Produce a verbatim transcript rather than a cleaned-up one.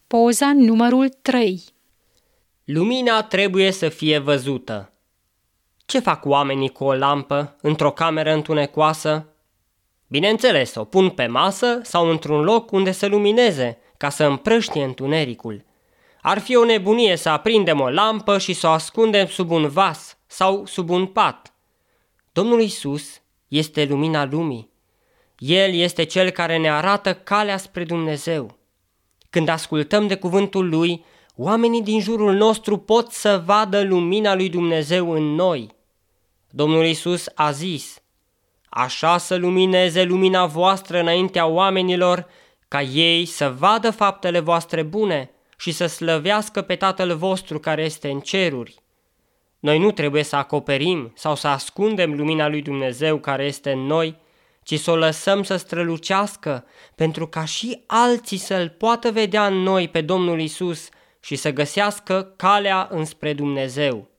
Poza numărul trei. Lumina trebuie să fie văzută. Ce fac oamenii cu o lampă într-o cameră întunecoasă? Bineînțeles, o pun pe masă sau într-un loc unde să lumineze, ca să împrăștie întunericul. Ar fi o nebunie să aprindem o lampă și să o ascundem sub un vas sau sub un pat. Domnul Iisus este lumina lumii. El este Cel care ne arată calea spre Dumnezeu. Când ascultăm de cuvântul Lui, oamenii din jurul nostru pot să vadă lumina lui Dumnezeu în noi. Domnul Iisus a zis: așa să lumineze lumina voastră înaintea oamenilor, ca ei să vadă faptele voastre bune și să slăvească pe Tatăl vostru care este în ceruri. Noi nu trebuie să acoperim sau să ascundem lumina lui Dumnezeu care este în noi, ci să o lăsăm să strălucească, pentru ca și alții să-L poată vedea în noi pe Domnul Iisus și să găsească calea înspre Dumnezeu.